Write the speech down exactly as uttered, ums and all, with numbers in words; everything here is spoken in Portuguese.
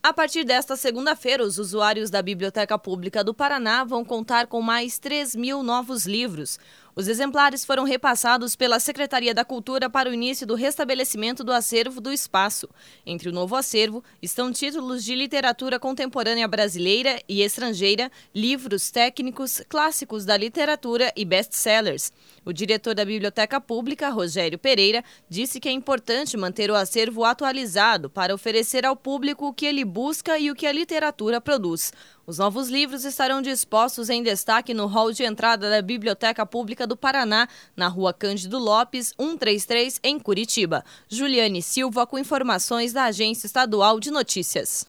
A partir desta segunda-feira, os usuários da Biblioteca Pública do Paraná vão contar com mais três mil novos livros. Os exemplares foram repassados pela Secretaria da Cultura para o início do restabelecimento do acervo do espaço. Entre o novo acervo estão títulos de literatura contemporânea brasileira e estrangeira, livros técnicos, clássicos da literatura e best-sellers. O diretor da Biblioteca Pública, Rogério Pereira, disse que é importante manter o acervo atualizado para oferecer ao público o que ele busca e o que a literatura produz. Os novos livros estarão dispostos em destaque no hall de entrada da Biblioteca Pública do Paraná, na Rua Cândido Lopes, cento e trinta e três, em Curitiba. Juliane Silva, com informações da Agência Estadual de Notícias.